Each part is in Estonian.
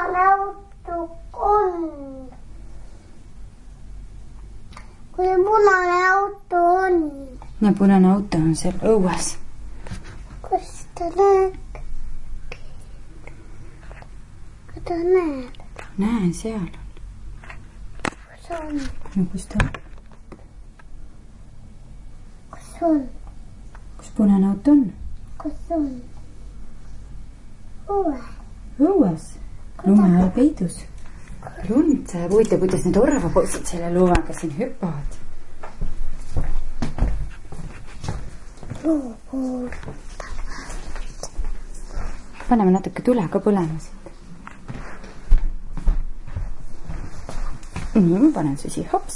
punane auto on? Kus see punane auto on? Ja punane auto on seal õues. Kus ta näeb? Kus ta näeb? Näen, seal on. Kus on? No kus ta on? Kus on? Kus punane auto on? Kus on? Õues. Õues. Lume all peidus. Lund sajab, huvitav, kuidas need orvapoisid selle lumega siin hüppavad. Paneme natuke tule ka põlema siit. Panen süsi, hops.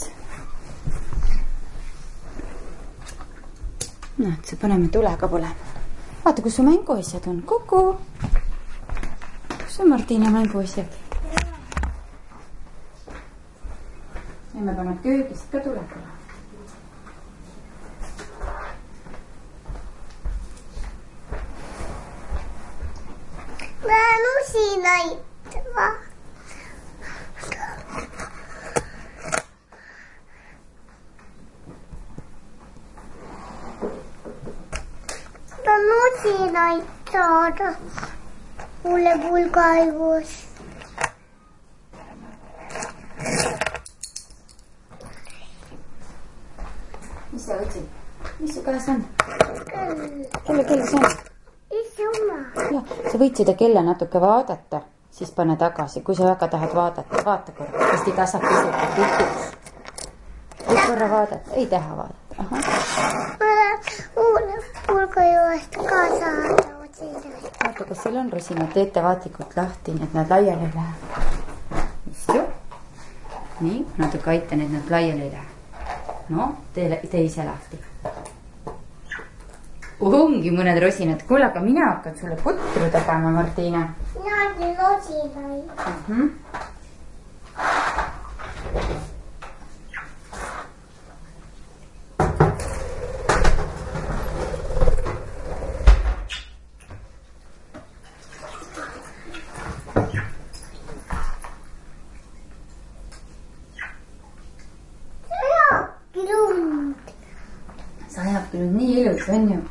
Näed, see paneme tule ka põlema. Vaata, kus su mänguasjad on. Kuku! Kus on Martina mänguasjad? Ja me paneme köögist ka tule põlema. Näen usinaid. Tahan usinaid saada. Mulle pulgaivus. Mis sa võtsid? Mis su käes on? Kelle see on? Isuma. Ja, sa võid seda kella natuke vaadata, siis pane tagasi, kui sa väga tahad vaadata. Vaata korra, hästi tasakesed tikuks. Võid korra vaadata, ei taha vaadata. Aha. Mulle pulgaivust ka saada usinaid. Vaata, kas seal on rosinad, teete vaatlikult lahti, nii et nad laiali ei lähe. Istu. Nii, natuke aitan, et nad laiali ei lähe. No, tee ise lahti. Ongi mõned rosinad. Kuule, aga mina hakkan sulle putru tegema, Martina. Mina teen rosinaid. Sajab küll nii ilus, on ju?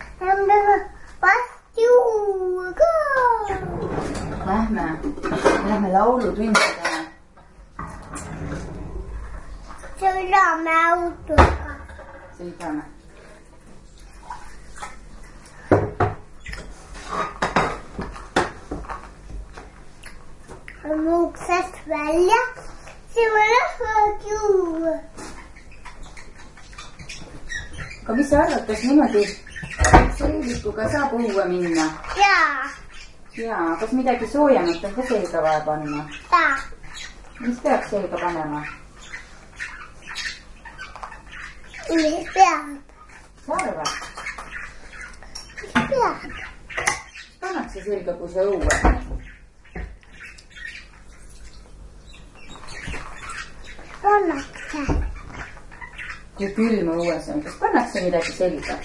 Lähme laulutundi tegema. Sõidame autoga. Sõidame. Uksest välja. See on rahvad juua. Aga mis sa arvad, kas niimoodi seelikuga saab õue minna? Jaa. Jaa, kas midagi soojemat on ka selga vaja panna? Jaa. Mis peaks selga panema? Mis peab? Sa arvad? Mis peab? Pannakse selga, kui see õue? Pannakse. Kui külm õues on, kas pannakse midagi selga?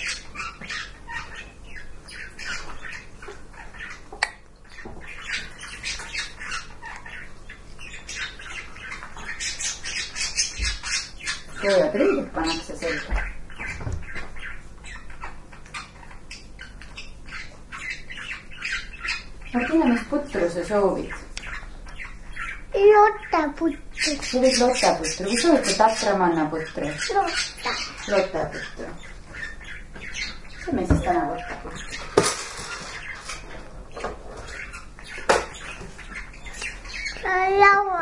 Soojad riidid pannakse selga. Martina, mis putru sa soovid? Lottaputru. Sa võid lottaputru. Kui soovid sa tatramanna putru? Lottaputru. Teeme siis täna lottaputru. Laua.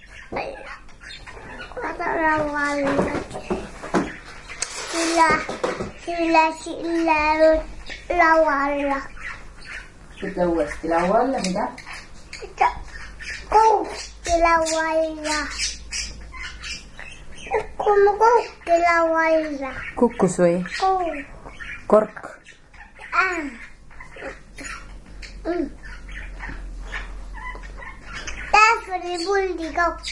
Vaata laua alla. Sille laua alla. Ütle uuesti laua alla, mida? Koukki laua alla. Koukki laua alla. Kukkus või? Kork. Telefonipuldi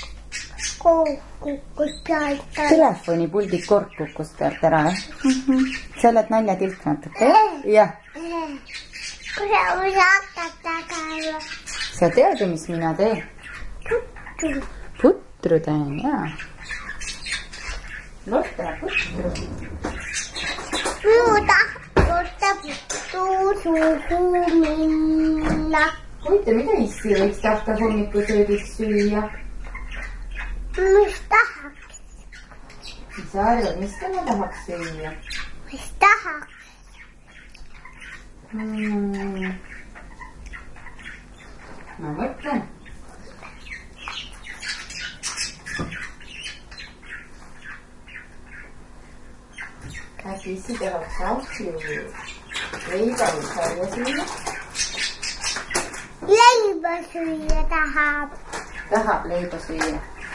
kukkus pealt ära. Telefonipuldi kork kukkus pealt ära, või? Sa oled naljatilk natuke, jah? Jah. Kui sa hakkad tagama. sa tead ju, mis mina teen? Putru teen, jaa. Lotte putru. Minu tahab putru suhu minna. Huvitav, mida issi võiks tahta hommikusöögiks süüa? Mis tahaks? Mis sa arvad, mis tema tahaks süüa? Mis tahaks? Ma mõtlen. Äkki issi tahaks ahju leiba või saia süüa? Leiba süüa tahab. Tahab leiba süüa.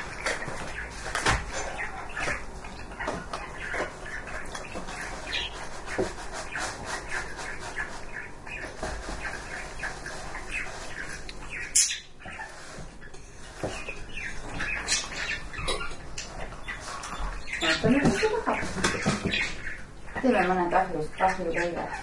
Vaatame, mis ta tahab. Teeme mõned ahju leivad.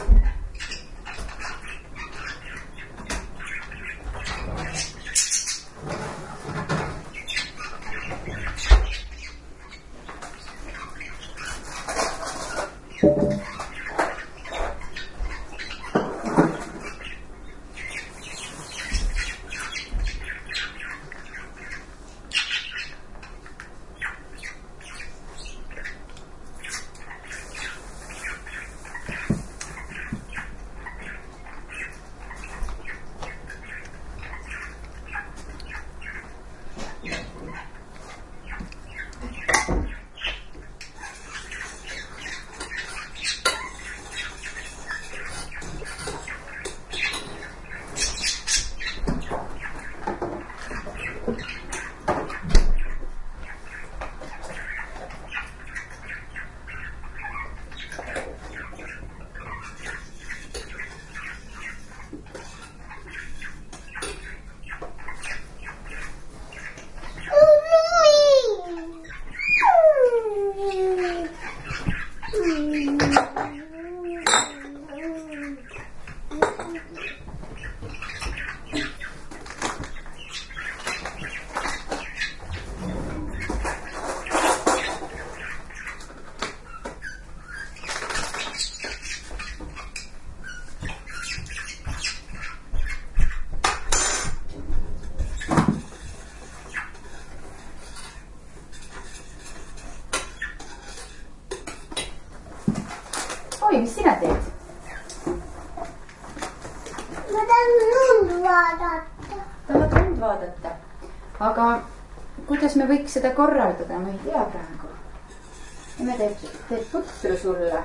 Oi, mis sina teed? Ma tahan lund vaadata. Tahad lund vaadata? Aga kuidas me võiks seda korraldada? Ma ei tea praegu. Me teed putru sulle.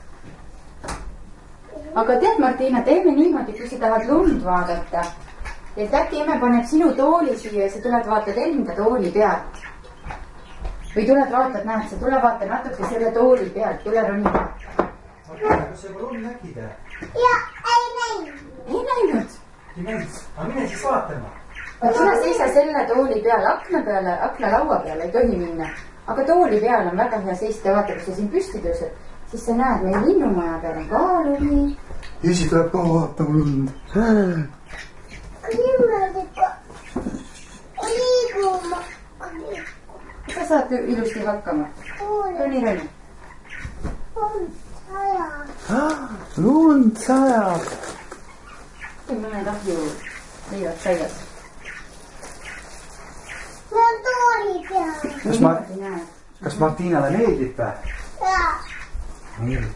Aga tead, Martina, teeme niimoodi, kui sa tahad lund vaadata. Et äkki emme paneb sinu tooli siia ja sa tuled vaatad enda tooli pealt. Või tuled vaatad, näed, sa tule vaata natuke selle tooli pealt. Tule roni. Kas sa juba lund nägid? Ja, ei näinud. Ei näinud. Ei näinud. Aga mine siis vaatama. Sina seisa selle tooli peal, aknalaua peale ei tohi minna. Aga tooli peal on väga hea seista. Vaata, kui sa siin püsti tõused, siis sa näed, meie linnumaja peal on ka lumi. Isi tuleb ka vaatama lund. Niimoodi liiguma. Sa saad ilusti hakkama. Roni. Lund sajab. Kui mõned ahju leivad saias. Ma on tooli peal. Kas Martinale meeldib või? Jaa. Meeldib.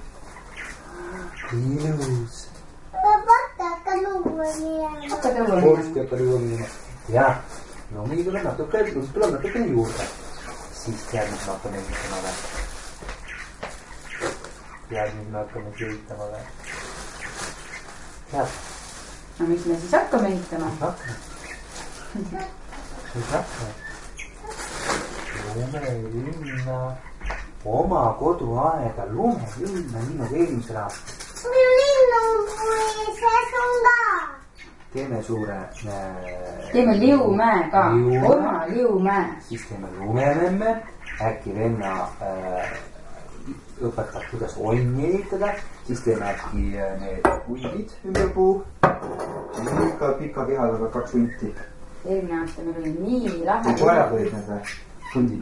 Ilus. Vaata, hakka luua minema. Hakka tõua Vorsti hakka luua minema. Jah. Lumi tuleb natuke juurde. Siis tead, mis me hakkame ehitama või? Tead, mis me hakkame ehitama või? Tead? No mis me siis hakkame ehitama? Mis hakkame? Lumelinna. Oma koduaeda lumelinna, nii nagu eelmisel aastal. Linnupuises on ka. Teeme suure... Teeme Liumäe ka. Oma Liumäe. Siis teeme lumememme. Äkki venna õpetavad, kuidas onni ehitada, siis teeme äkki need hundid ümber puu. Ikka pika kehaga 2 hunti. Eelmine aasta meil oli nii lahe. Pojad olid need või? Hundid.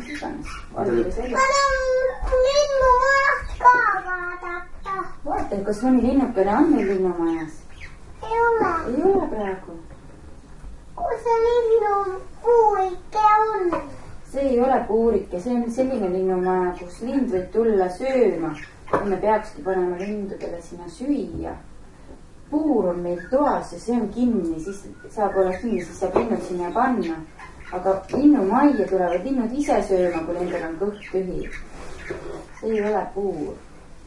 linnumajast ka vaadata. Vaata, kas mõni linnukene on meil linnumajas? Ei ole. Ei ole praegu. Kus see linnupuurike on? See ei ole puurike, see on selline linnumaja, kus lind võib tulla sööma. Ja me peakski panema lindudele sinna süüa. Puur on meil toas ja see on kinni, siis saab olla kinni, siis saab linnud sinna panna. Aga linnumajja tulevad linnud ise sööma, kui nendel on kõht tühi. See ei ole puur.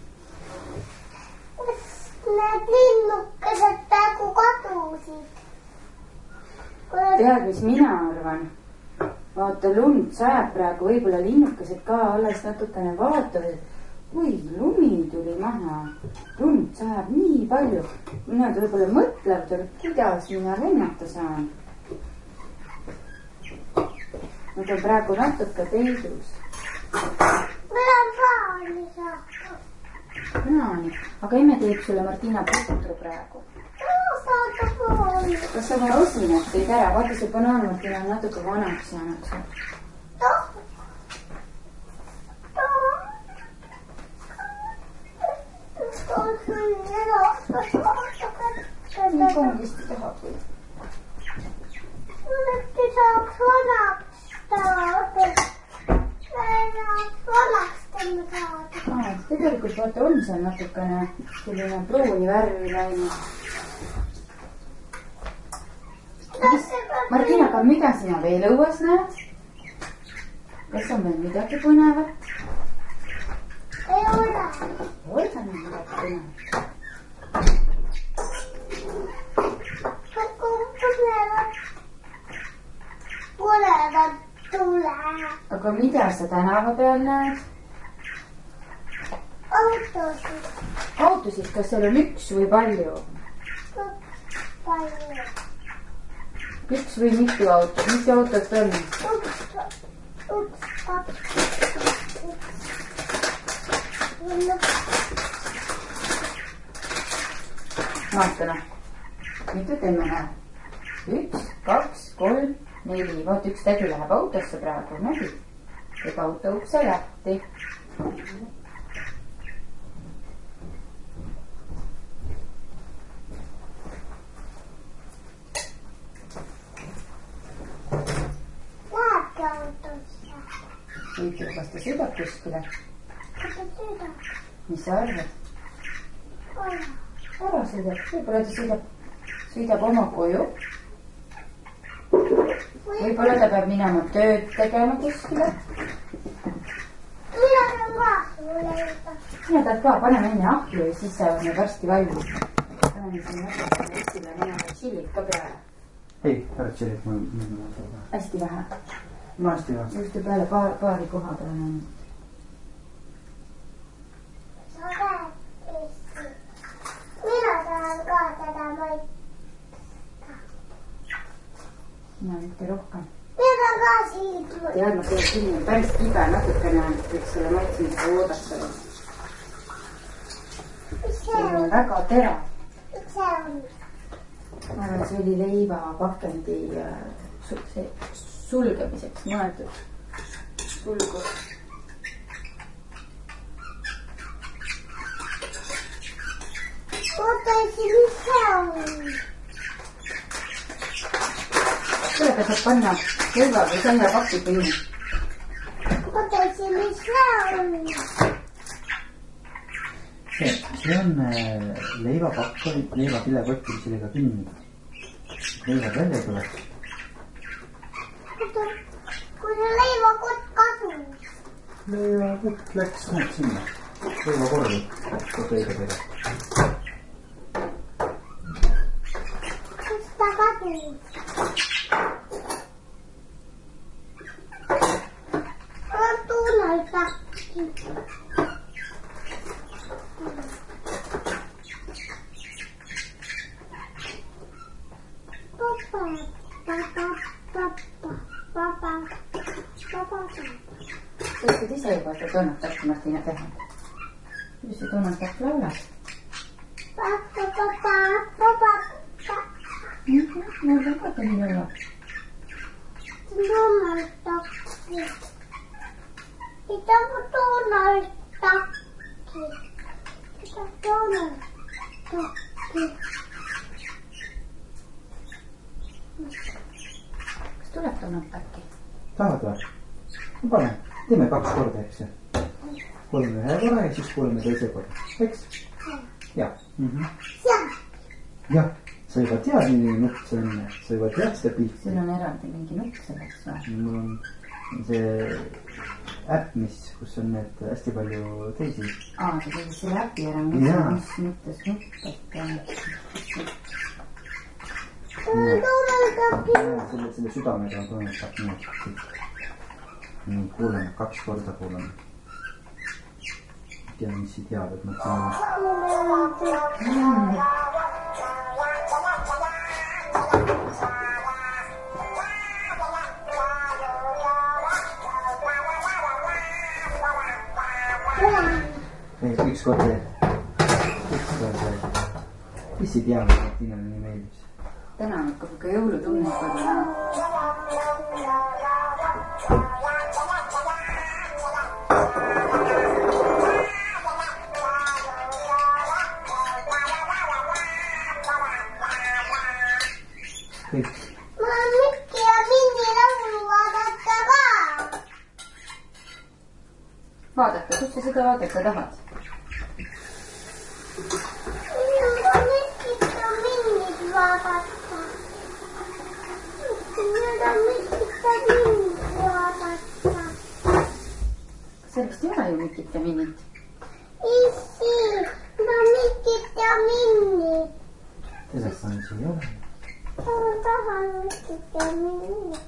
Kus need linnukesed praegu kadusid? Tead, mis mina arvan? Vaata, lund sajab praegu, võib-olla linnukesed ka alles natukene vaatavad. Kui lumi tuli maha, lund sajab nii palju. Nad võib-olla mõtlevad, kuidas mina lennata saan. Nad on praegu natuke peidus. Meil on praani saada. Praani, aga emme teeb sulle Martina putru praegu. Saada praani. Kas sa oma rosinat teid ära? Vaata, see banaan Martina on natuke vanaks jäänud. Nii kongist tahab või? Mõneti saaks vanaks saada. Vanaks teeme saada. Tegelikult vaata on seal natukene selline pruuni värvi läinud. Martina, aga mida sina veel õues näed? Kas on veel midagi põnevat? Ei ole. Olga näed midagi põnevat. Põnevad tule. Aga mida sa tänava peal näed? Autosid. Autosid, kas seal on üks või palju? Palju. Üks või mitu autot? Mis autot on? Üks, kaks. Vaatame. Mitu teeme näeb? 1, 2, 3, 4. Vaat üks tädi läheb autosse praegu. Nägi? Teeb auto ukse lahti. Lähebki autosse. Ütleb, kas ta sõidab kuskile? Kas ta sõidab? Mis sa arvad? Ära sõidab. Võib-olla ta sõidab oma koju. Võib-olla ta peab minema tööd tegema kuskile. Mina pean ka sulle juba. Sina tahad ka, paneme enne ahju ja siis saavad need varsti valmis. Paneme siin natukene esile mõneda tšillit ka peale. Ei, ära tšillit mul. Hästi vähe. No hästi vähe. Just peale paari koha peale on. Sa rääkisid. Mina tahan ka teda maita. Mina mitte rohkem. Mina tahan ka siit. Tead, ma teen siin päris kibe natukene, võiks selle maitsmisega oodata. Mis see See on on? väga terav. Mis see on? Ma arvan, see oli leiva pakendi sulgemiseks mõeldud sulgus. Ootaisin, mis see on? Sellega saab panna leiva või seljapakki kinni. Ootaisin, mis see on? See on leivapakk, leivakilekott, mis sellega kinni. Leivad välja tuleb. Kui see leivakott kadus. Leivakott läks nüüd sinna. Leivakorvi. Koos leiva peale. Kus ta kadus? Ma tunnen takki. Sa ütled ise juba, et sa toonad takki Martina teha. Kuidas see Donald Duck laulab? Mul ka ta nii laulab. Donald Ducki. Mitä on Donald Ducki? Mitä on Donald Ducki? Kas tuleb Donald Ducki? Tahad või? Ma pane. Teeme 2 korda, eks ju. 3 ühe korra ja siis 3 teise korra. Eks? Ja. Jah. Sa juba tead, milline nupp see on. Sa juba tead seda pilti. Sul on eraldi mingi nupp selleks või? Mul on see äpp, kus on need hästi palju teisi. Sa tegid selle äpi ära, mis mõttes nupp, Selle südamega on Donald Duck nii. Nii, kuuleme 2 korda kuuleme. Ja mis ei teab, et nad saavad. Üks kord veel. Mis ei tea, et Tiinale nii meeldis? Täna on ikka jõulutunne koduna. Mä oon Mikki ja Minni laulu vaadata ka. Vaadata, kus sa seda vaadata tahad? Minun on Mikki ja Minnit vaadata. Minun on Mikki ja Minnit vaadata. Seal vist ei ole ju Mikit ja Minnit. Issi, no Mikki ja Minnit. Telefonis ei ole. Ma tahan Mikki ja Minnit.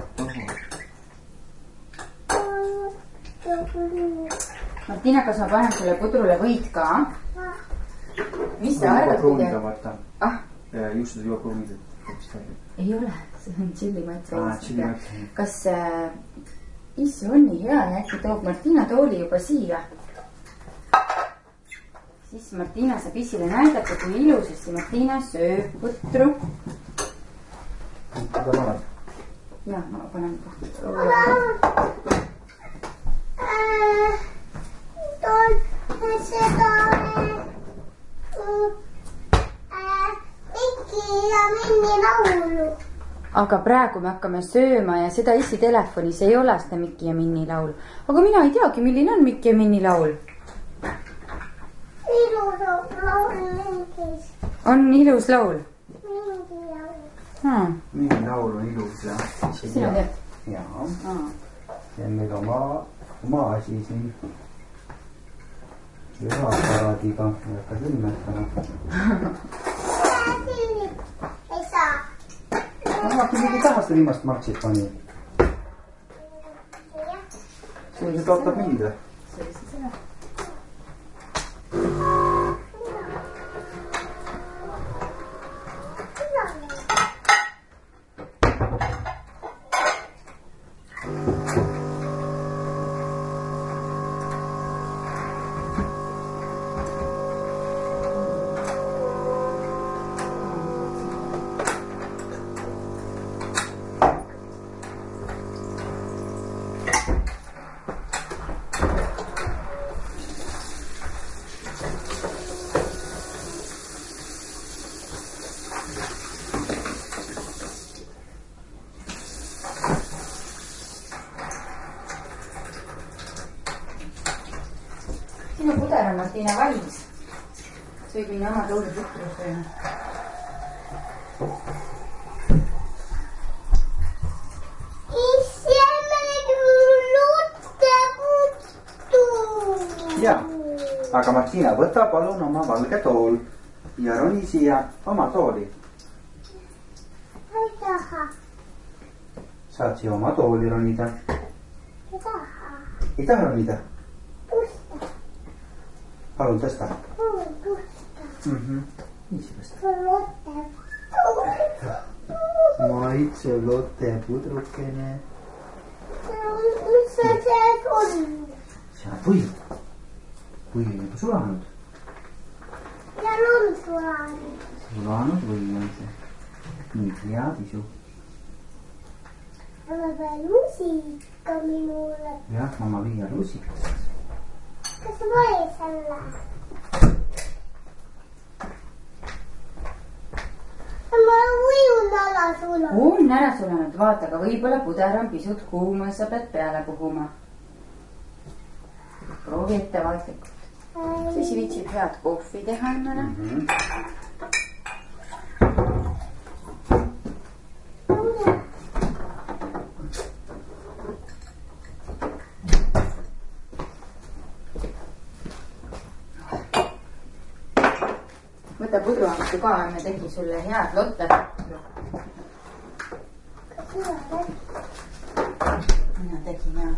Martina, kas ma panen sulle pudrule võid ka? Mis sa arvad? Pruunida, vaata. Just seda juba pruunida. Ei ole, see on tšillimatsa. Tšillimatsa. Kas issu on nii hea ja äkki toob Martina tooli juba siia? Siis Martina saab isile näidata, kui ilusasti Martina sööb putru. Mida paned? Jah, ma panen kohta. Seda Mikki ja Minni laulu. Aga praegu me hakkame sööma ja seda issi telefonis ei ole seda Mikki ja Minni laulu. Aga mina ei teagi, milline on Mikki ja Minni laul. Ilus laul mingis. On ilus laul? Mingi laul. Mingi laul on ilus ja. Sina tead? Jaa. See on meil oma asi siin. Ühaaparaadiga, ei hakka silmetama. Ei saa. Ma kuidagi taha seda viimast marksit pani. See tootab mind või? See oli see sõna. Sinu puder on Martina valmis. Sa võib minna oma tooli putru sööma. Issi luteputtu. Jaa, aga Martina, võta palun oma valge tool ja roni siia oma tooli. Ei taha. Saad siia oma tooli ronida. Ei taha. Ei taha ronida? Pusta. Palun tõsta. Palun pusta. Niisi tõsta. Luteputtu. Maitse lotte pudrukene. Mis see on? See on võid. või on juba sulanud. Ja on sulanud. Sulanud või on see? Nii, hea tisu. Anna veel lusika minule. Jah, mamma viia lusikas. Kas sa või selle? Ma võin ära sulanud. On ära sulanud, vaata, aga võib-olla puder on pisut kuum ja sa pead peale puhuma. Proovi ettevaatlikult. Siis viitsib head kohvi teha ennale. Võta pudruhamstu ka, me tegi sulle head lotte. Mina tegin ja.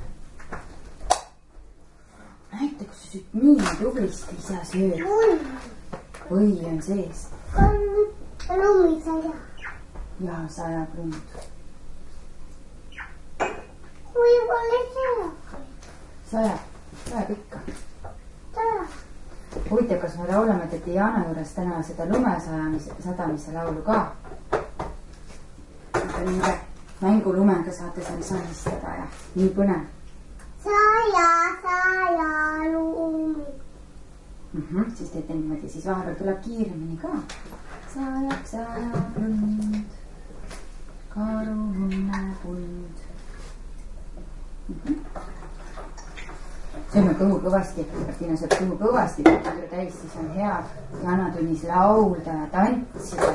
Näita, kui sa süt nii tublisti, sa sööd. Või on sees. Lumi sajab. Ja sajab lund. Võib-olla sajab. Sajab ikka. Sajab. Huvitav, kas me laulame Diana juures täna seda lumesadamise laulu ka? Mängulumega saate seal salistada ja nii põnev. Saja lumi. Siis teete niimoodi, siis vahepeal tuleb kiiremini ka. Sajab lund, karu lunnepund. Sööme kõhu kõvasti, Martina sööb kõhu kõvasti, pudru täis, siis on hea Jana tunnis laulda ja tantsida.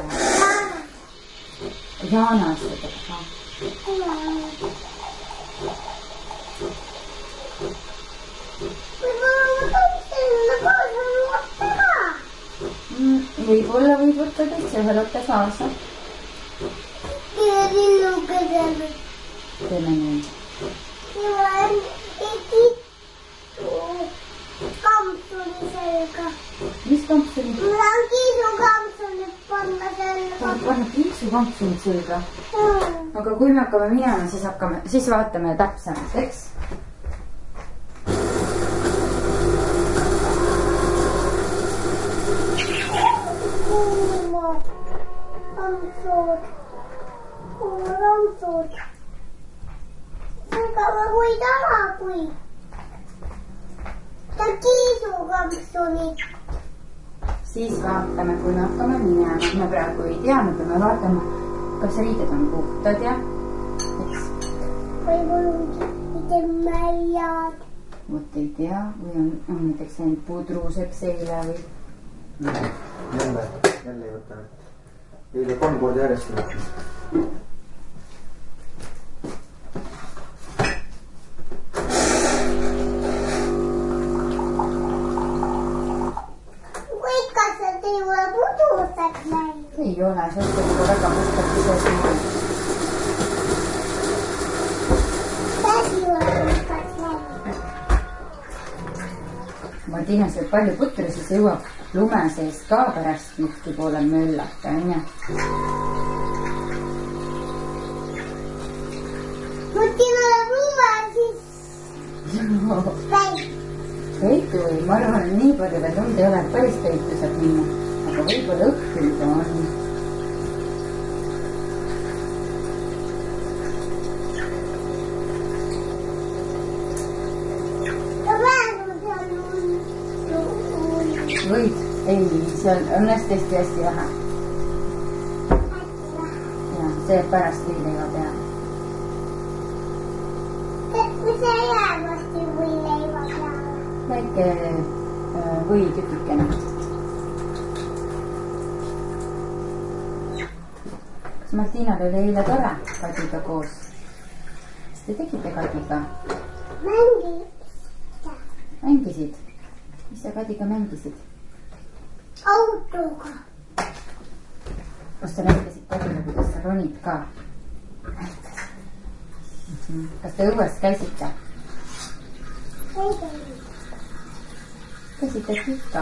Jana ütleb ka. Võib-olla võid võtta täitsa ühe lotte kaasa. Teeme nüüd. Kampsuni selga. Mis kampsuni? Mul on kiisu kampsunit panna selga. Tahad panna kiisu kampsunit selga? Aga kui me hakkame minema, siis vaatame täpsemalt, eks? Kampsud. Selga ma võid ära, kui ta kiisu kampsunit. Siis vaatame, kui me hakkame minema. Me praegu ei tea, me peame vaatama, kas riided on puhtad ja eks. Võib-olla mitte mäljad. Vot ei tea, või on näiteks läinud pudruseks eile või. Jälle ei võta. Eile 3 korda järjest võtta. Ei ole puduseks läinud. Ei ole, see on juba väga puhtad pised. Käsi ole puhtaks läinud. Martina sööb palju putru, siis jõuab lume seest ka pärast mihki poole möllata, on ju? Martina läheb lume, siis Peitu või? Ma arvan, et nii palju veel lund ei ole, et päris peitu saab minna. Aga võib-olla õhtul ta on. Võid? Ei, seal on hästi vähe. Ja, see pärast võileiva peale. Mis see jäävasti võileiva peale? Väike võitükikene. Kas Martinal oli eile tore Kadiga koos? Kas te tegite Kadiga? Mängisid? Mis sa Kadiga mängisid? Autoga. Kas sa näitasid Kadile, kuidas sa ronid ka? Kas te õues käisite? Ei käinud. Käisite ikka?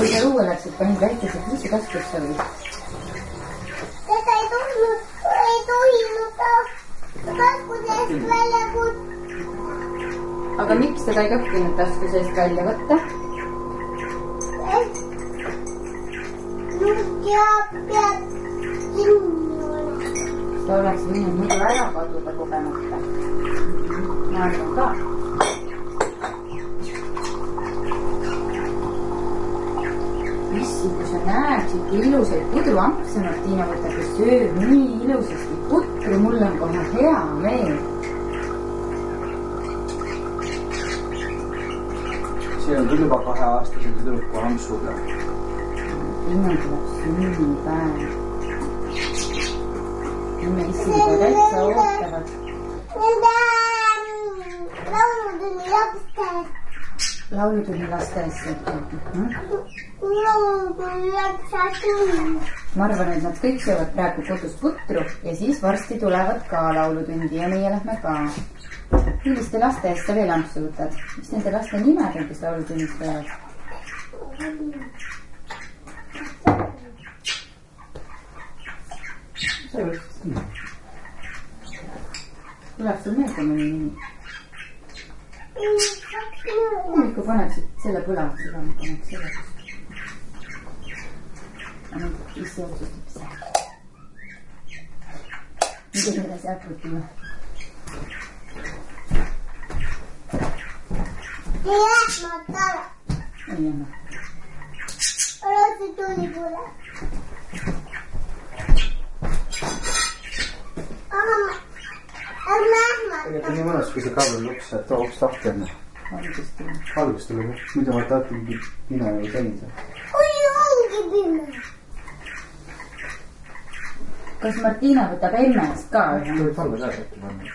kui sa õue läksid, panid väikese kiisi taskusse või? Seda ei tohinud tasku seest välja võtta. Aga miks teda ei tohtinud tasku seest välja võtta? Nüüd peab kinni olema. Ta oleks võinud muidu ära kaduda kogemata. Ma arvan ka. Issi, kui sa näed siit ilusaid pudruampse, Martina võtab ja sööb nii ilusasti putru, mul on kohe hea meel. See on küll juba 2-aastased tüdruku ampsuga. Inna tuleb sünnipäev. Nüüd me issiga täitsa ootavad. Nende laulutunni lapsed. Laulutunni lastes. Laulutunni lapsed. Ma arvan, et nad kõik söövad praegu kodus putru ja siis varsti tulevad ka laulutundi ja meie lähme ka. Milliste laste eest sa veel ampsu võtad? Mis nende laste nimed on, kes laulutunnist võivad? See võiks nii. Tuleb sul meelde mõni nimi? Kui paneksid selle põla, seda ma paneks selle. Nüüd issi otsustab see. Midagi edasi hakkutime. Ei lähmata ala. Ei anna. Alati tuli pole. Tegelikult on nii mõnus, kui see kaabel luks, et uks lahti on. Algust tuleb. Muidu ma tahtsin pime või teenida. Kui ongi pime. Kas Martina võtab ennast ka? Tuleb alla ka äkki panna.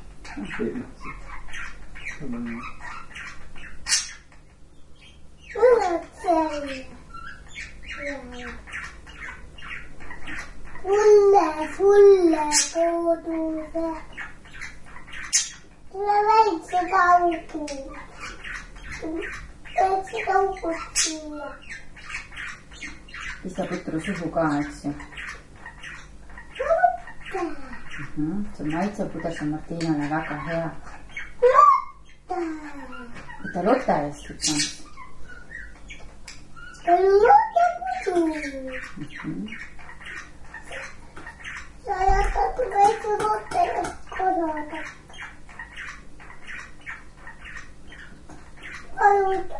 Fulle koduse. Tule väikse kaugu. Väikse kaugust siia. Pista putru suhu ka, eks ju? See maitsepuders on Martinale väga hea. Võta Lotte eest üks Lotte pudu. Sa jätad väikse Lotte eest kodada. Ajuta.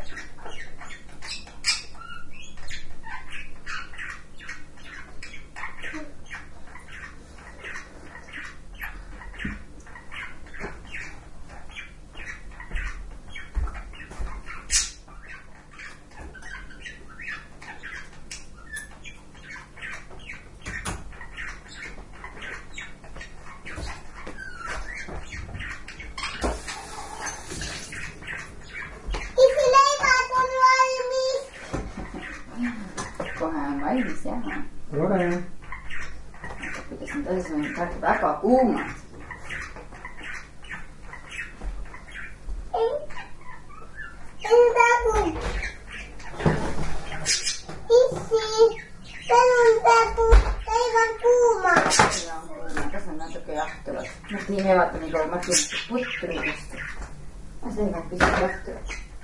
valmis, jah. Tore. Kuidas need asjad on praegu väga kuumad. Ei praegu. Issi, tänu praegu käivad kuumad. Kas on natuke jahtuvad? Martin ei vaata nii kaua, Martin putru kustu. See on pisut jahtuvad.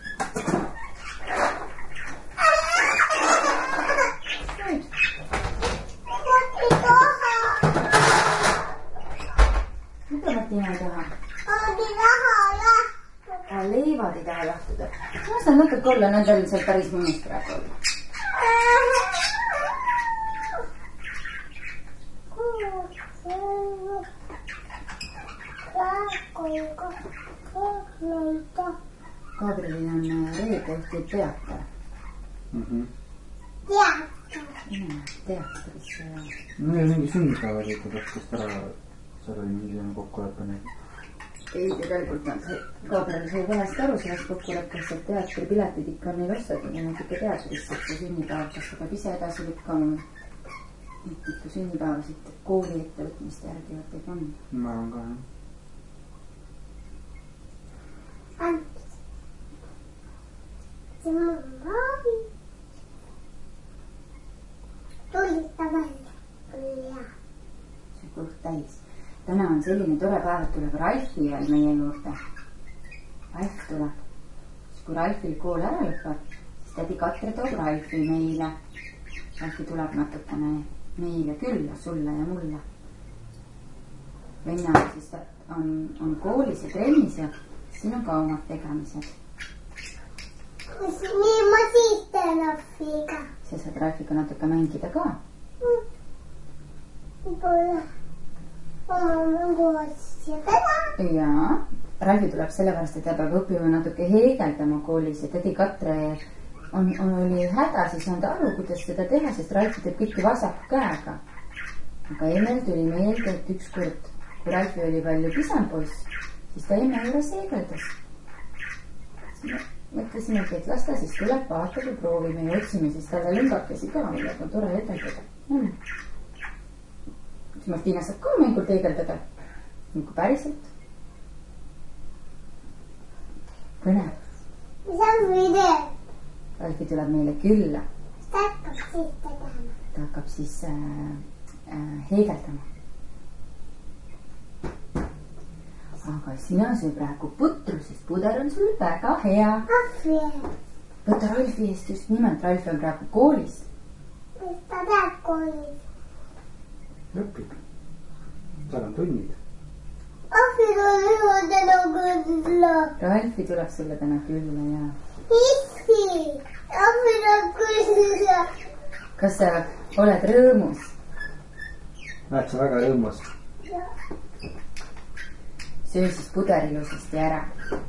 Mida Martina ei taha? Leivad ei taha jahtuda. Kas nad natuke olla, nendel seal päris mõnus praegu olla? Gabrielil on reedehti teater. Teatrisse ja... Meil on mingi sünnipäeva võitud õhtust ära, seal oli mingi kokkuleppe neid. Ei, tegelikult nad Gabriel sai valesti aru sellest kokkuleppest, et teatripiletid ikka on neil ostad ja nad ikka teatrisse, et see sünnipäev, kas ta peab ise edasi lükkama. Ikka sünnipäevasid kooli ettevõtmiste järgi võtta ei panna. Ma arvan ka, jah. täna on selline tore päev, et tuleb Ralfi veel meie juurde. Ralf tuleb. Kui Ralfil kool ära lõpeb, siis tädi Katre toob Ralfi meile. Ralfi tuleb natukene meile külla, sulle ja mulle. Venna siis on koolis ja trennis ja siin on ka omad tegemised. Nii ma siis teen Ralfiga. Sa saad Ralfiga natuke mängida ka. Võib-olla oma mänguasja täna. Jaa. Ralfi tuleb sellepärast, et ta peab õppima natuke heegeldama koolis ja tädi Katre oli hädas, ei saanud aru, kuidas seda teha, sest Ralfi teeb kõiki vasaku käega. Aga Emel tuli meelde, et ükskord, kui Ralfi oli palju pisem poiss, siis ta emme juures heegeldas. Mõtlesimegi, et las ta siis tuleb, vaatab ja proovime ja otsime siis talle lüngakesi ka, millega on tore heegeldada. Siis Martina saab ka mängult heegeldada. Nagu päriselt. Põnev. Mis on video? Ralfi tuleb meile külla. Ta hakkab siis tegema. Ta hakkab siis heegeldama. Aga sina söö praegu putru, sest puder on sul väga hea. Ahvi. Võta Ralfi eest just nimelt. Ralfi on praegu koolis. Mis ta teeb koolis? Õpib. Seal on tunnid. Ahvi tuleb täna külla. Ralfi tuleb sulle täna külla ja... Issi. Ahvi tuleb külla. Kas sa oled rõõmus? Näed sa väga rõõmus? Söö siis puder ilusasti ära.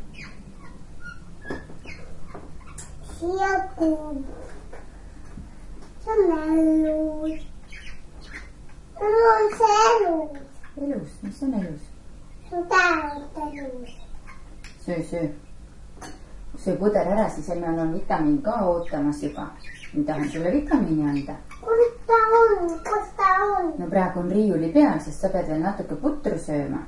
Siia kuum. See on elus. Mul on see elus. Elus? Mis on elus? Su tähelt elus. Söö. Söö puder ära, siis enne on vitamiin ka ootamas juba. Ma tahan sulle vitamiini anda. Kus ta on? No praegu on riiuli peal, sest sa pead veel natuke putru sööma.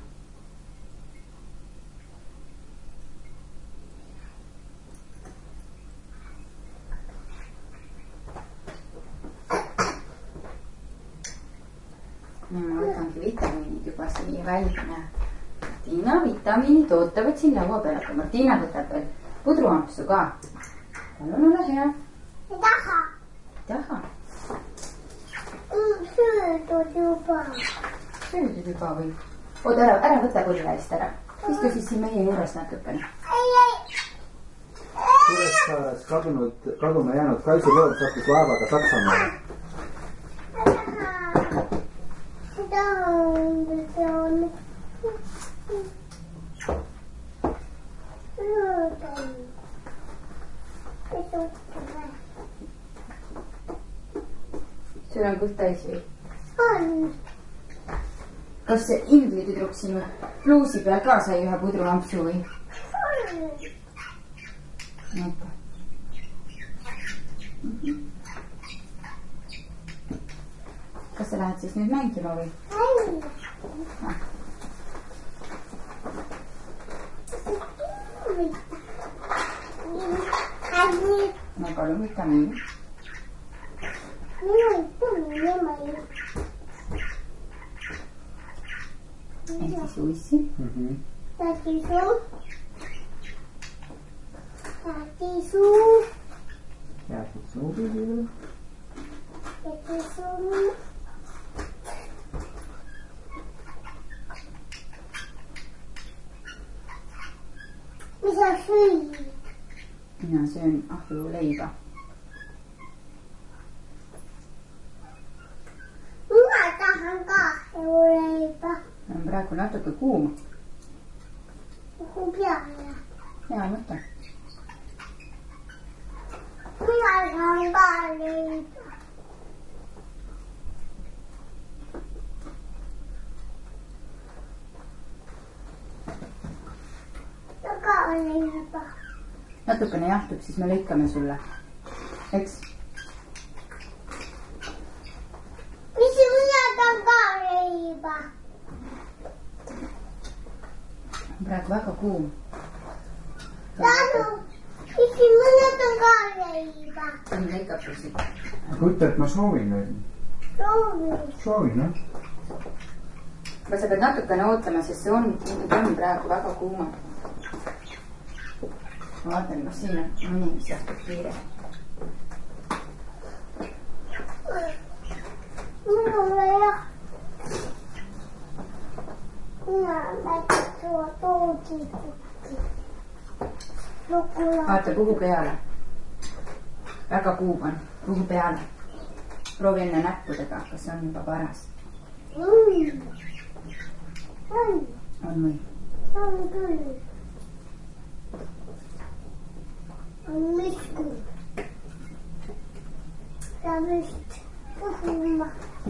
No ma võtangi vitamiinid juba siia välja. Martina, vitamiinid ootavad siin laua peal, aga Martina võtab veel pudruampsu ka. Palun ole hea. Ei taha. Taha. Söödud juba. Söödud juba või? Oota, ära võta pulli eest ära. Istu siis siin meie juures natukene. Ei. Kuressaares kaduma jäänud Kaisu lood sattus laevaga Saksamaale. Sul on kõht täis või? On. Kas see Ingri tüdruk sinu pluusi peal ka sai ühe pudruampsu või? Näita. Kas sa lähed siis nüüd mängima või? No palun vitamiini. Ehk siis uissi. Täti suu. Mis sa süüd? Mina söön ahjuleiba. Mina tahan ka ahjuleiba. On praegu natuke kuum. Kuhu peale? Hea mõte. Mina tahan ka leiba. Ka leiba. Natukene jahtub, siis me lõikame sulle. Eks? Mis mina tahan ka leiba? Praegu väga kuum. Tänu, mis mina tahan ka leiba? On lõikab susi. Kujuta, et ma soovin veel. Soovin. Soovin, jah. aga sa pead natukene ootama, sest see on praegu väga kuuma. Ma vaatan, kas siin on mõni, mis jääb kiire. Minu jah. Mina väikest tuua toodikutti. Vaata, puhu peale. Väga kuum on. Puhu peale. Proovi enne näppudega, kas on juba paras. On või? On küll. On misku. Ja vist puhuma.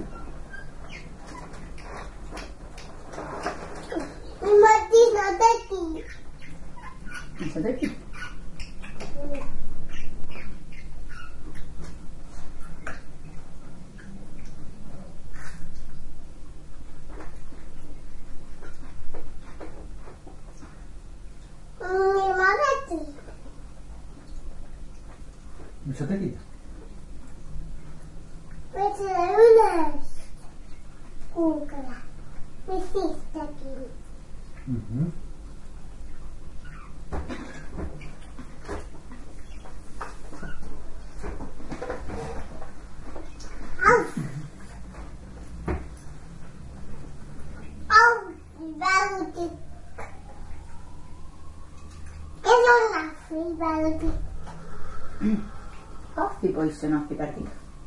Mis Tiina tegi? Mis sa tegid? Mis sa tegid? Võtsile üles kuugele. Mis siis tegin? Väldik. Kes on ahvi väldik? Ahvipoiss on ahvipärdik.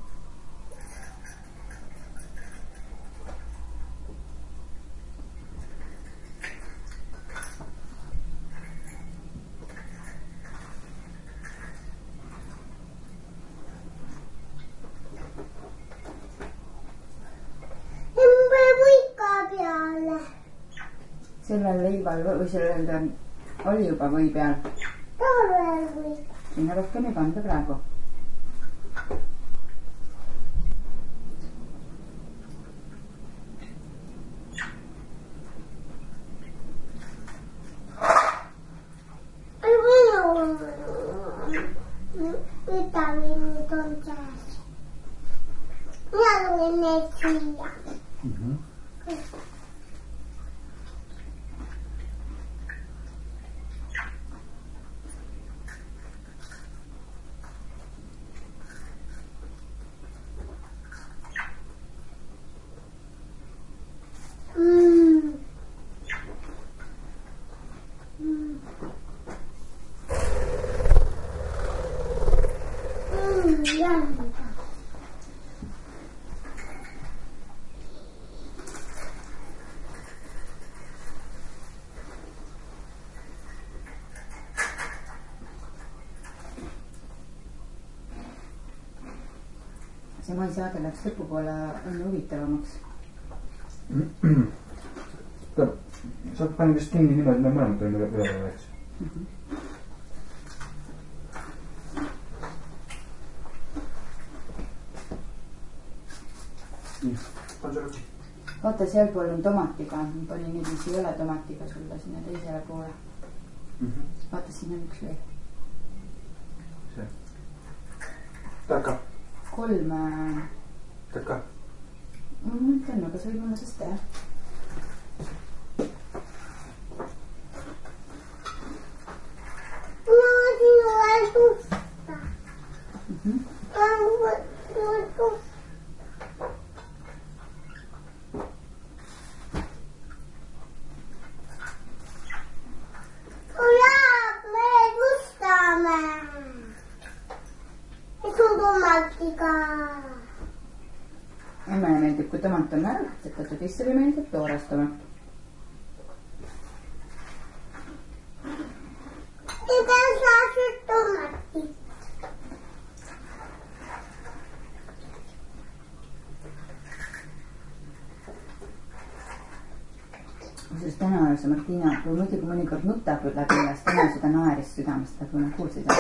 Sellel leival või sellel oli juba või peal. Talvel või? Sinna rohkem ei panda praegu. Vitamiinit on sees. Minä luin ne siia. See maisaade läks lõpupoole õnne huvitavamaks. Sa pani vist kinni niimoodi, me mõlemad olime üle läheks. Vaata, sealpool on tomatiga. Ma panin nüüd, mis ei ole tomatiga sulle sinna teisele poole. Vaata, siin on üks veel. See. Taka. 3. Taka. Ma mõtlen, aga see võib olla sest teha. Emmele meeldib, kui tomat on märg, et Kristile meeldib toores tomat. Ega saad tomati. Sest täna oli see Martina, kui muidugi mõnikord nutab läbi üles, täna seda naeris südamest, kui nad kuulsid.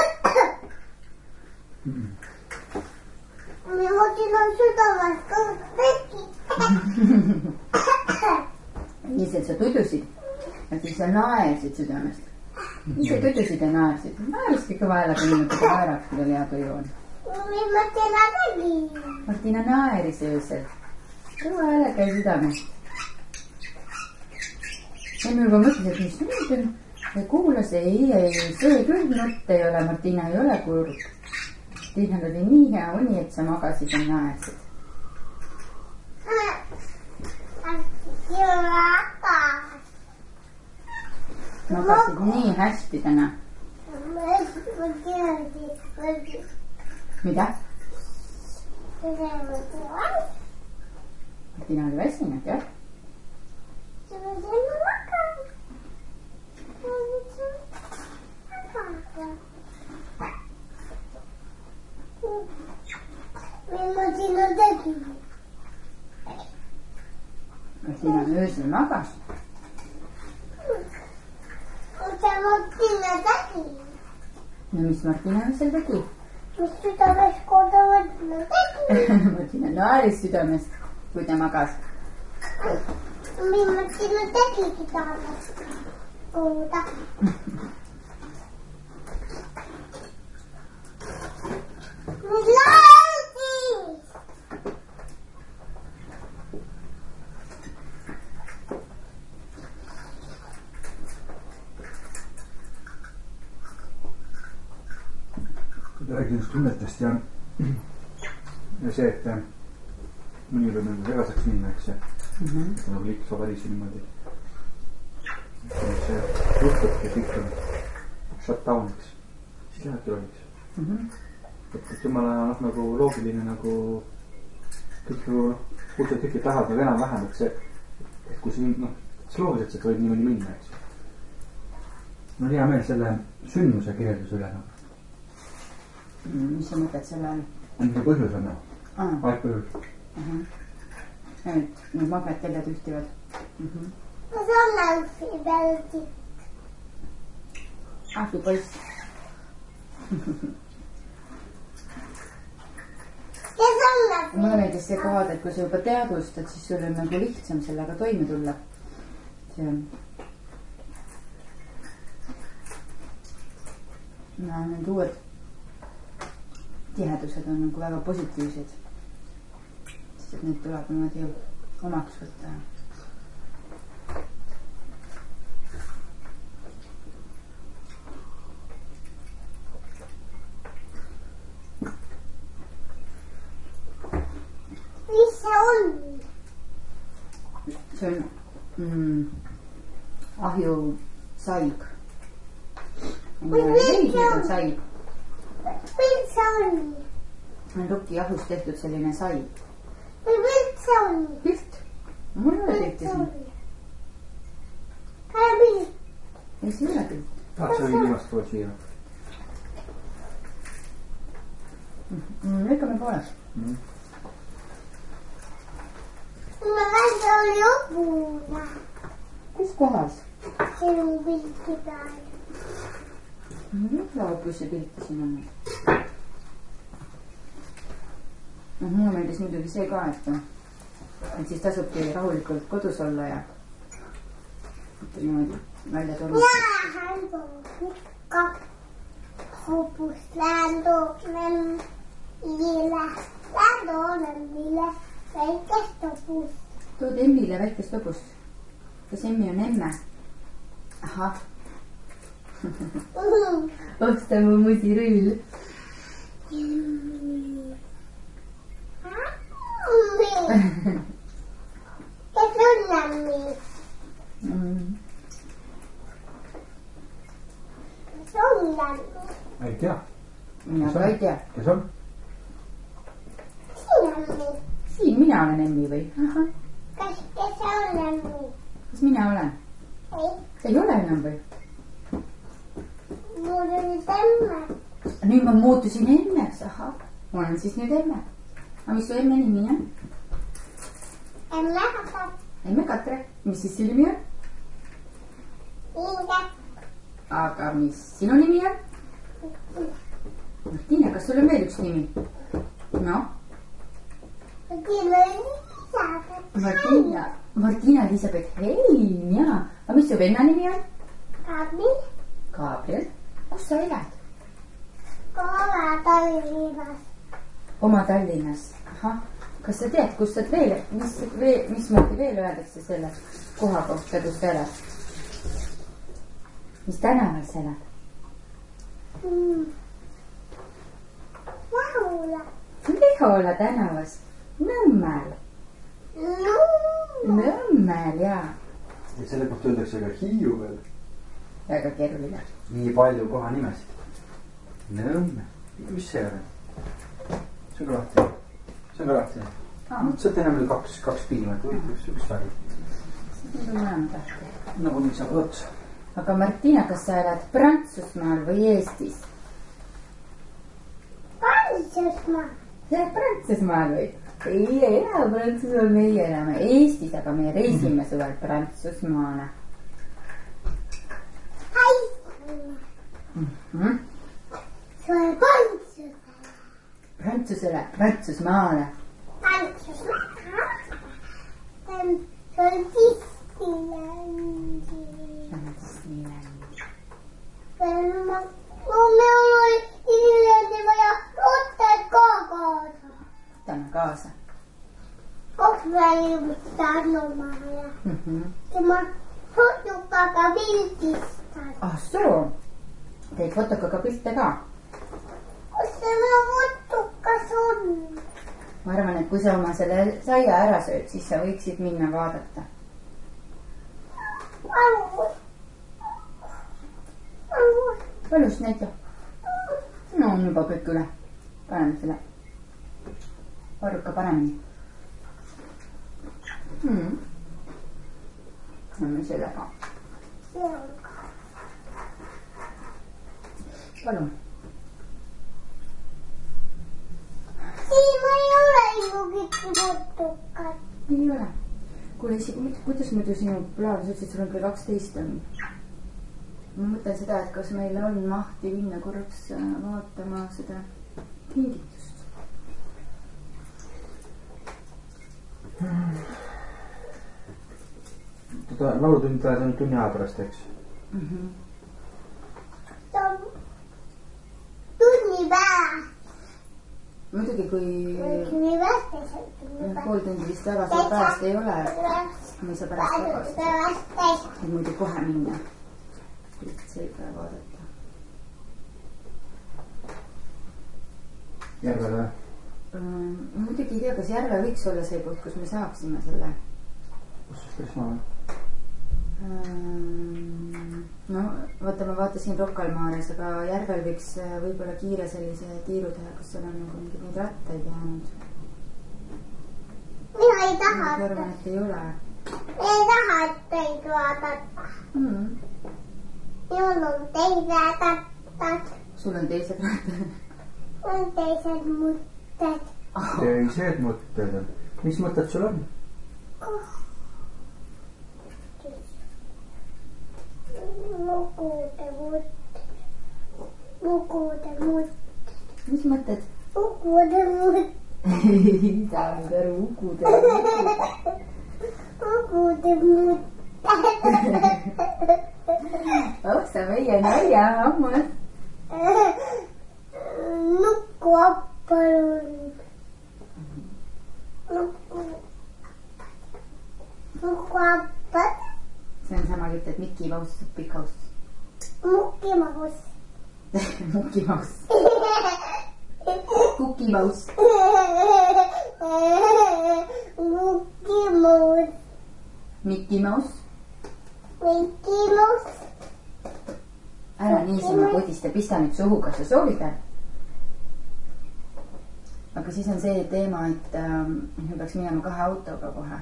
Minul on südamest teki. Ise sa tudusid ja siis sa naersid südamest. Ise tudusid ja naersid. Naeriski kõva häälega niimoodi kaeraks, kui oli hea tuju on. Mis Martina tegi? Martina naeris öösel. Kõva häälega ja südamest. Emme juba mõtles, et mis nüüd on. Ja kuulas, ei, see küll nutt ei ole, Martina ei ole kurb. Martinal oli nii hea uni, et sa magasid ja naersid. Magasid nii hästi täna. Mida? Martina oli väsinud, jah? Martina tegi. Martina öösel magas. Mitä Martina tegi? No mis Martina öösel tegi? Mis südames korda Martina tegi? Martina naeris südamest, kui ta magas. Mis Martina tegigi taas korda? Mis laudis? Räägin just tunnetest ja see, et mõni võib nagu segaseks minna, eks see. Nagu liiks ka päris niimoodi. See juhtubki, et kõik on shutdowniks. Siis lähebki rolliks. Et jumala nagu loogiline nagu kõik nagu kuulsad kõik tahavad nagu enam-vähem, et see, et kui siin, see loogiliselt see võib niimoodi minna, eks. Mul on hea meel selle sündmuse kirjelduse üle. Mis sa mõtled selle all? Mis see põhjus on? Aegpõhjus. Need magnet teljad ühtivad. Mis on Alfi pealgi? Alfi poiss. Kes on Alfi? Mulle meeldis see kohad, et kui sa juba teadvustad, siis sul on nagu lihtsam sellega toime tulla. See on. Need uued tihedused on nagu väga positiivsed. Sest et need tuleb niimoodi omaks võtta. Mis see on? See on ahjusaig. Veidid on saig. Mis see on? On Ruki ahust tehtud selline saig. Mis see on? Pilt? Mul ei ole pilti siin. Kaja pilt. Ei, see ei ole pilt. Tahaks oli viimast pool siia. Lõikame pooleks. Ma välja oli õbuna. Kus kohas? Sinu pilti peal. Mida õpuse pilti siin on? Mulle meeldis muidugi see ka, et siis tasubki rahulikult kodus olla ja niimoodi välja tulla. Hän tukka hopust läändonen mille väikest hopust. Tood Emmile väikest hopust. Kas Emmi on emme? Ahah. Osta mu musirull. Kes on lämmi? Kes on lämmi? Ei tea. Mina ka ei tea. Kes on? Siin lämmi. Siin mina olen Emmi või? Ahah. Kes on lämmi? Kas mina olen? Ei. Sa ei ole enam või? Mul oli emme. Nüüd ma muutusin emmeks, ahah. Ma olen siis nüüd emme. Aga mis su emme nimi on? Emme Katre. Emme Katre. Mis siis su nimi on? Inge. Aga mis sinu nimi on? Martina, kas sul on veel üks nimi? No? Martina Elisabeth Hein, jaa. Aga mis su venna nimi on? Gabriel. Gabriel. Kus sa elad? Kola Tallinnas. Oma Tallinnas. Ahah. Kas sa tead, kus sa veel, mismoodi veel öeldakse selle koha kohta, kus sa elad? mis tänaval sa elad? Lehola tänavas. Nõmmel. Nõmmel, jaa. Ja selle kohta öeldakse ka Hiiu veel. Väga keeruline. Nii palju koha nimesid. Nõmme. Mis see on? See on ka lahti. See on ka lahti. Mõtlesin, et enam oli kaks piimat. Üks tagi. Need on mõlemad lahti. Nagu nüüd saab otsa. Aga Martina, kas sa elad Prantsusmaal või Eestis? Prantsusmaal. Sa elad Prantsusmaal või? Ei ela Prantsusmaal, meie elame Eestis, aga me reisime suvel Prantsusmaale. Sulle Prantsusmaale. Prantsusmaale. Sulle Disneylandi. Meil oli Disneylandi vaja rotet ka kaasa. Võtame kaasa. Koks väljunud Tarnomaale. Ja ma fotokaga pildistan. Ah soo. Teid fotokaga pilte ka? Kus see minu fotokas on? Ma arvan, et kui sa oma selle saia ära sööd, siis sa võiksid minna vaadata. Palus näita. No on juba kõik üle. Paneme selle varruka paremini. Paneme selle ka. Palun. Siin ma ei ole ju kõik fotokat. Ei ole. Kuule, kuidas muidu sinu plaan, sa ütlesid, sul on kell 12 on. Ma mõtlen seda, et kas meil on mahti minna korraks vaatama seda kingitust. Laulutund tuleb ainult tunni aja pärast, eks? Tunni pärast. Muidugi, kui Tunni pärast. pool tundi vist väga suur pärast ei ole, me ei saa pärast tagasi. Muidu kohe minna. See ei pea vaadata. Järvele või? Muidugi ei tea, kas järve võiks olla see koht, kus me saaksime selle. Kus siis päris maa on? No, vaata, ma vaatasin Rocca-al-Mares, aga järvel võiks võib-olla kiire sellise tiiru teha, kus seal on nagu mingid neid rattaid jäänud. Mina ei taha. Ma arvan, et ei ole. Ei taha teid vaadata. Minul on teised rattad. Sul on teised rattad? On teised mõtted. Teised mõtted. Mis mõtted sul on? Lugude mõtted. Mis mõtted? Lugude mõtted. Ei saanud aru, ugude mõtted. Lugude mõtted. Oksa meie nalja hammas. Nukku appalun. Nukku appad. See on sama jutt, et Mickey Mouse, Big House. Mukki Maus. Mukki Mouse. Cookie Mouse. Mukki Maus. Mickey Mouse. Mikki Maus. Ära niisama kodista, pista nüüd suhu, kas sa soovid veel? Aga siis on see teema, et me peaks minema 2 autoga kohe.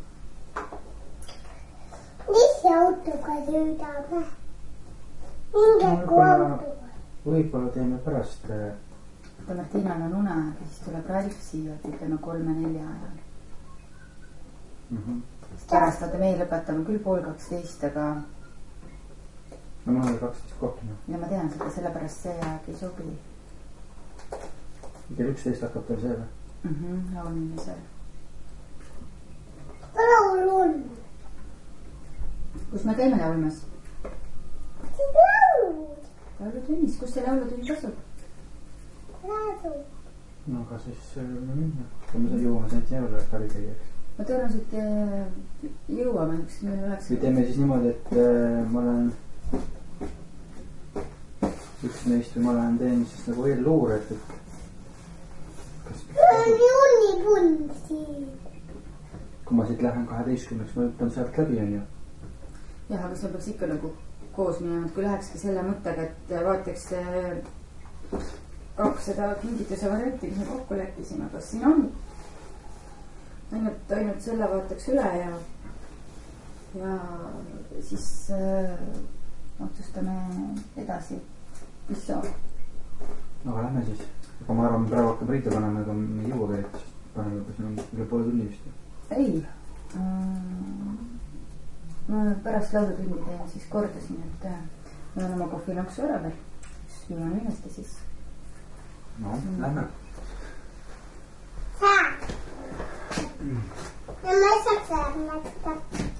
Mis autoga sõidame? Mingeku autoga. Võib-olla teeme pärast. Vaata, Martinal on une, siis tuleb Ralf siia, et ütleme 3-4 ajal. Pärast vaata, meie lõpetame küll 11:30, aga... No ma olen 12 kohtune. Ja ma tean seda, sellepärast see aeg ei sobi. Kell 11 hakkab teil see või? Laulmine seal. Laul on. Kus me käime laulmas? Siin laulud. Laulutunnis, kus see laulutund asub? Laulu. No aga siis minna. Kui me jõuame sealt jälle karitegijaks. Ma tõenäoliselt jõuame, üks meil oleks. Või teeme siis niimoodi, et ma olen üks neist või ma lähen teen siis nagu eelluure, et juunipund siin. kui ma siit lähen 12-ks, ma hüppan sealt läbi, on ju. jah, aga see peaks ikka nagu koos minema, et kui lähekski selle mõttega, et vaataks 200 kingituse varianti, mis me kokku leppisime, kas siin on. Ainult selle vaataks üle ja siis otsustame edasi, mis saab. Aga lähme siis. Aga ma arvan, me praegu hakkame riide panema, ega me ei jõua veel, sest paneme juba siin üle poole tunni vist. Ei. Ma pärast laulutundi teen siis kordasin, et ma olen oma kohvilaksu ära veel. Siis jõuan ülesti siis. No, lähme. Saa. Ja ma ei saaks äärnäkta.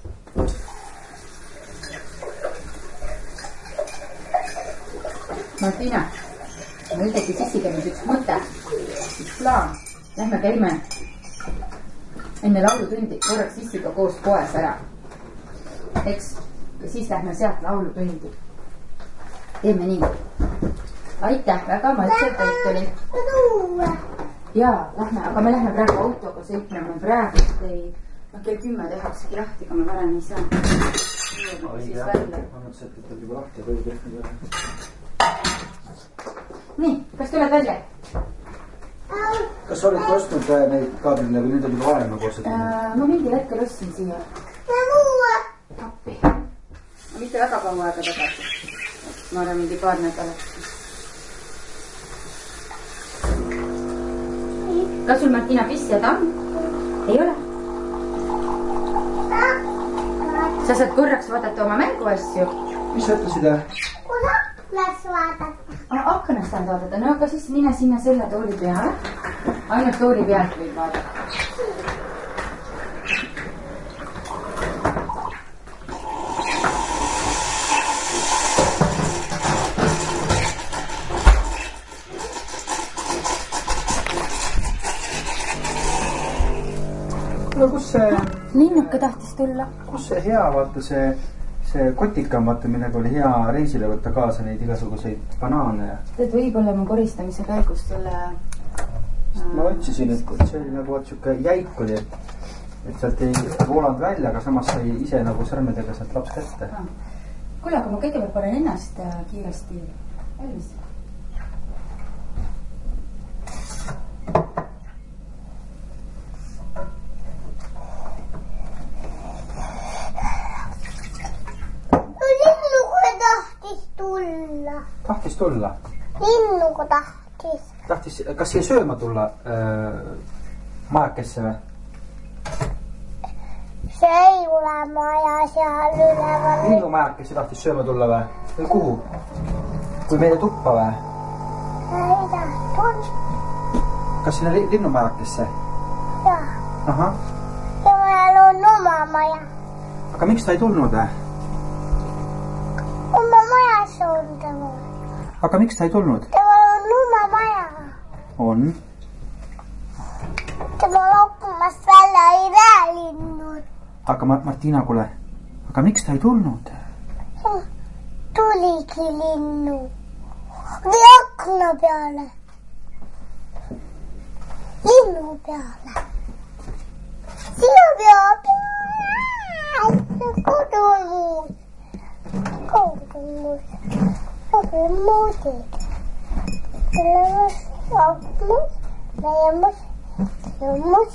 Martina, meil tegi sissiga nüüd üks mõte, üks plaan. Lähme käime enne laulutundi korraks sissiga koos poes ära. Eks? Ja siis lähme sealt laulutundi. Teeme nii. Aitäh, väga mõtlev toit oli. Jaa, lähme, aga me lähme praegu autoga sõitma. Praegu ei, kell 10 tehaksegi lahti, aga me varem ei saa. Siis välja. Ma mõtlesin, et oli juba lahti ja toidu tehtud. Nii, kas tuled välja? Kas sa olid ostnud neid kaadrile või nüüd oli juba varem nagu ostnud? Ma mingil hetkel ostsin siia. Ja muua. Appi. Mitte väga kaua aega tagasi. Ma arvan mingi paar nädalat. Kas sul Martina piss ja tamm? Ei ole? Sa saad korraks vaadata oma mänguasju. Mis sa ütlesid? Kuna las vaadata. Aknast saad vaadata. No aga siis mine sinna selle tooli peale. Ainult tooli pealt võib vaadata. Kus see... Linnuke tahtis tulla. Kus see hea, vaata see kotika, vaata, millega oli hea reisile võtta kaasa neid igasuguseid banaane. Tead, võib-olla mu koristamise käigus selle... Ma otsisin, et see oli nagu siuke jäik oli, et sealt ei voolanud välja, aga samas sai ise nagu sõrmedega sealt laps kätte. Kuule, aga ma kõigepealt panen ennast kiiresti valmis. Tahtis tulla? Linnuga tahtis. Tahtis, kas siia sööma tulla majakesse või? See ei ole maja seal üleval. Linnumajakesse tahtis sööma tulla või? Või kuhu? Kui meile tuppa või? Ei tahtnud. Kas sinna linnumajakesse? Jah. Aha. Seal on oma maja. Aga miks ta ei tulnud või? Oma majas on tema. Aga miks ta ei tulnud? Tema on oma maja. On. Tema lokkumast välja ei näe linnud. Aga Martina, kuule, aga miks ta ei tulnud? Tuligi linnu. Või akna peale. Linnu peale. Sinu peale. Kodu on muud. Kodu on muud. Kodu on muudid. Tulemas, akmus, leiamas, jõumas.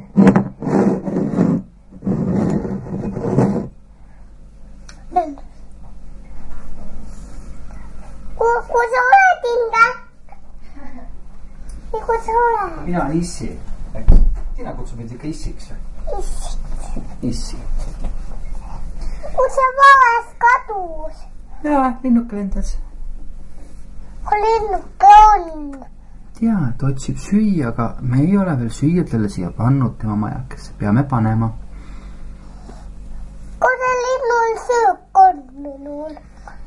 Kus sa oled, Inga? Kus sa oled? Mina olen Issi. Tina kutsub meid ikka Issiks. Issi. Kus sa vales kadus? Jaa, linnuke lendas. Kui linnuke on? Jaa, ta otsib süüa, aga me ei ole veel süüa talle siia pannud tema majakesse. Peame panema. Kuna linnul söök on minul?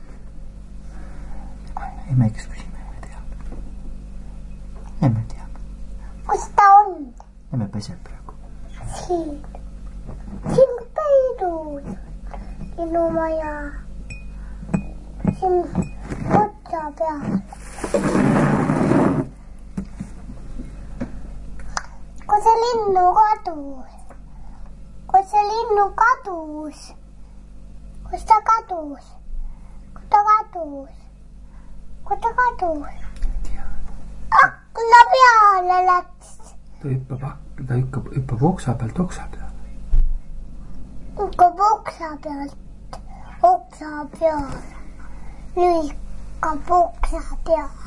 Emme kes küsime, emme teab. Emme teab. Kus ta on? Emme peseb praegu. Siin. Siin peidus. Linnu maja. Siin oksa peal. Kui see linnu kadus? Kus see linnu kadus? Kus ta kadus? Kus ta kadus? Kus ta kadus? Akna peale läks. Ta hüppab oksa pealt oksa peale. Hüppab oksa pealt oksa peale. Lükkab oksa peale.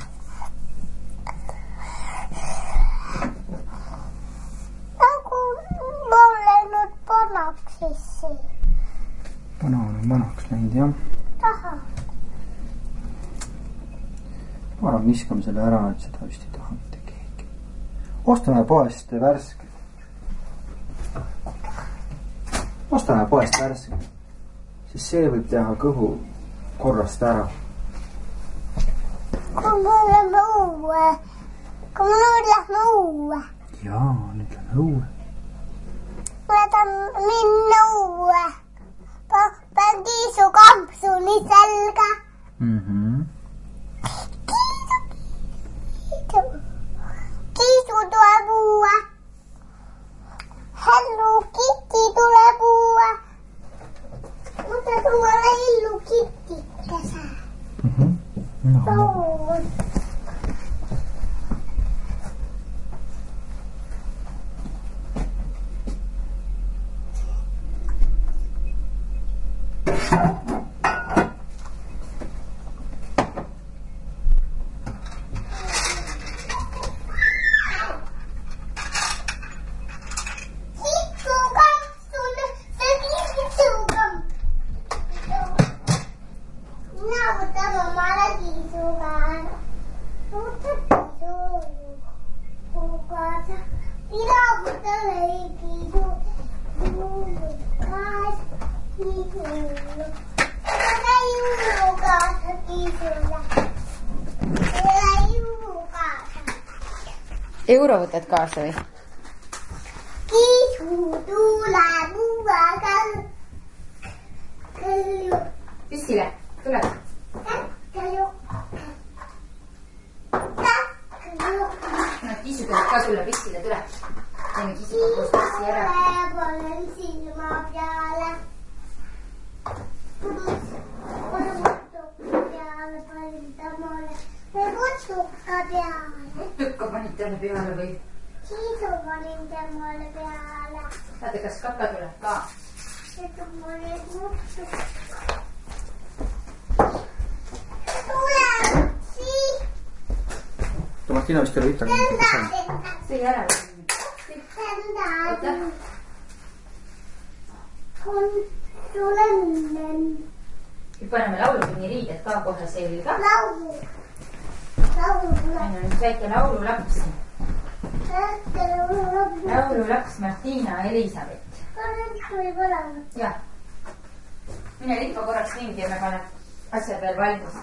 Nagu ma olen läinud vanaks sisse. Vana on vanaks läinud, jah. Taha. Ma arvan, viskame selle ära, et seda vist ei taha mitte keegi. Ostame poest värske. Ostame poest värske. Siis see võib teha kõhu korrast ära. Kui me lähme õue. Kui me nüüd lähme õue. Jaa, nüüd lähme õue. Ma tahan minna õue. Pean Kiisu kampsuni selga. Kiisu tuleb õue. Hello Kitty tuleb õue. Mõtle tuule Hello Kitty käse. Euro võtad kaasa või? Kiisu tuleb uuega. Pissile, tuleb. No Kiisu tuleb ka sulle, Pissile tuleb. Teeme Kiisuga koos pissi ära. Panen silma peale. Putuka panid talle peale või? Kiisu panin temale peale. Vaata, kas kaka tuleb ka? Tuleb siit. Martina vist ei ole ütelnud. Sõi ära. Oota. Paneme laulutunni riided ka kohe selga. Laulu Meil on üks väike laululaps. Laululaps Martina Elisabeth. Jah. Mine liipa korraks ringi ja me paneb asjad veel valmis.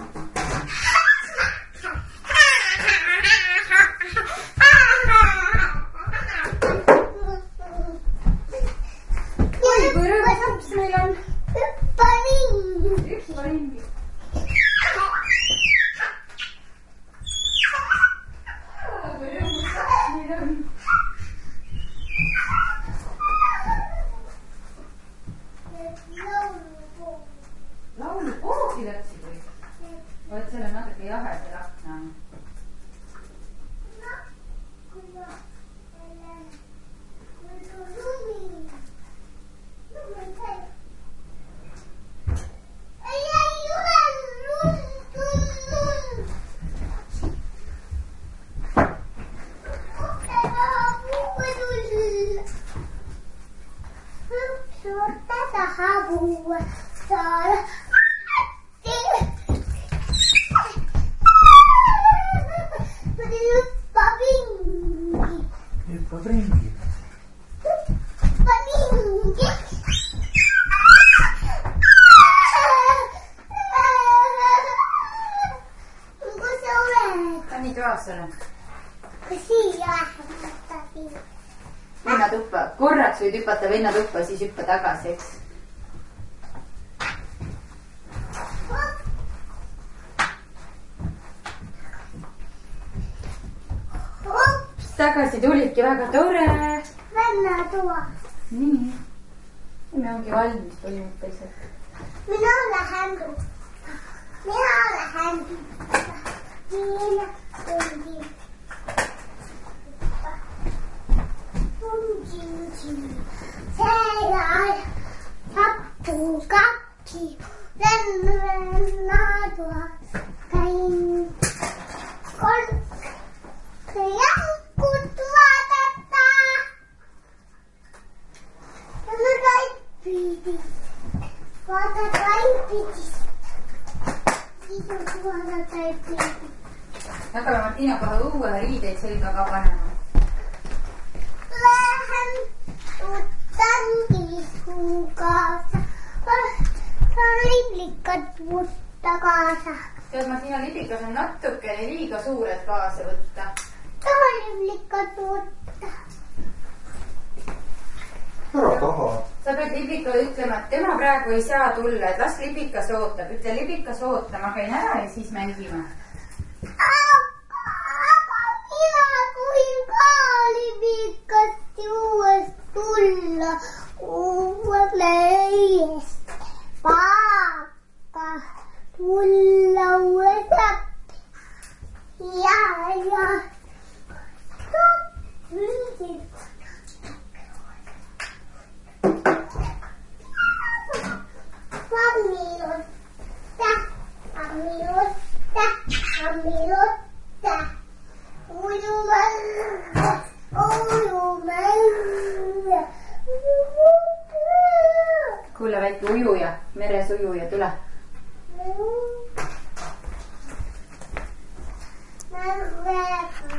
Oi, kui rõõmus laps meil on. Hüppa ringi. Hüppa ringi. Laulupoogi läksid või? Vaat seal on natuke jahe see lakna. Vennatuppa, korraks võid hüpata vennatuppa, siis hüppa tagasi, eks? tagasi tulidki, väga tore. Venna tuua. Nii. Me ongi valmis põhimõtteliselt. Mina lähen. Mina tundi. Siellä sappuu kakki. Venna tuo. Käin. Jankut vaattaa. Ja mä taippiitin. Vaata taippiitin. Kiitos vaata taippiitin. Hakkame Martina kohe õue riideid selga ka panema. Lähen tutan kiskuu kaasa. Liblikat võtta kaasa. Tead, Martina, liblikas on natukene liiga suured kaasa võtta. Taha liblikat võtta. Ära taha. Sa pead liblikale ütlema, et tema praegu ei saa tulla, et las liblikas ootab. Ütle liblikas oota, ma käin ära ja siis mängime. Aga mina tohin ka liblikast juuest tulla. Uuele eest. Paaka tulla uuest appi. Ja. Amilotta. Ujumalla. Kuule, väike ujuja, meres ujuja, tule. Mä